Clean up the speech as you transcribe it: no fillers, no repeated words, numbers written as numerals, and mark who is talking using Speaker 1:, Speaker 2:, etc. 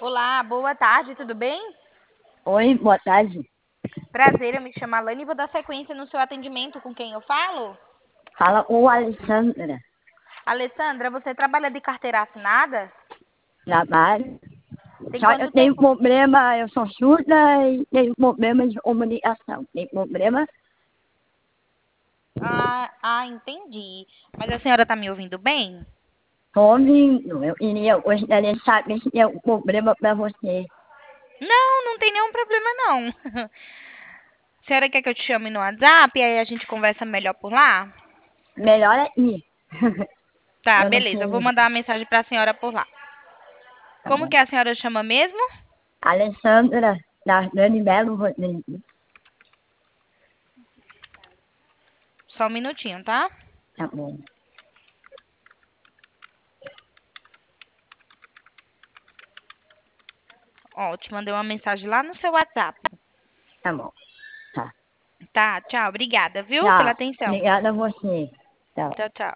Speaker 1: Olá, boa tarde, tudo bem?
Speaker 2: Oi, boa tarde.
Speaker 1: Prazer, eu me chamo Alane e vou dar sequência no seu atendimento com quem eu falo.
Speaker 2: Fala o Alessandra.
Speaker 1: Alessandra, você trabalha de carteira assinada?
Speaker 2: Trabalho.
Speaker 1: Tem
Speaker 2: Só eu
Speaker 1: quanto
Speaker 2: tenho
Speaker 1: tempo?
Speaker 2: problema, eu sou surda e tenho problema de comunicação. Tem problema?
Speaker 1: Entendi. Mas a senhora está me ouvindo bem?
Speaker 2: Tô ouvindo. Eu gostaria de saber se tem algum problema pra você.
Speaker 1: Não, não tem nenhum problema não. A senhora quer que eu te chame no WhatsApp e aí a gente conversa melhor por lá?
Speaker 2: Melhor é ir.
Speaker 1: Tá,
Speaker 2: Eu não
Speaker 1: beleza, eu vou
Speaker 2: sei.
Speaker 1: mandar uma mensagem para a senhora por lá.
Speaker 2: Tá
Speaker 1: Como
Speaker 2: bom.
Speaker 1: que a senhora chama mesmo?
Speaker 2: Alessandra, da Dani Belo Rodrigues.
Speaker 1: Só um minutinho, tá?
Speaker 2: Tá bom.
Speaker 1: Ó, te mandei uma mensagem lá no seu WhatsApp.
Speaker 2: Tá bom. Tá.
Speaker 1: Tá, tchau, obrigada, viu, pela
Speaker 2: Tchau.
Speaker 1: atenção.
Speaker 2: Obrigada a você. Tchau.
Speaker 1: Tchau, tchau.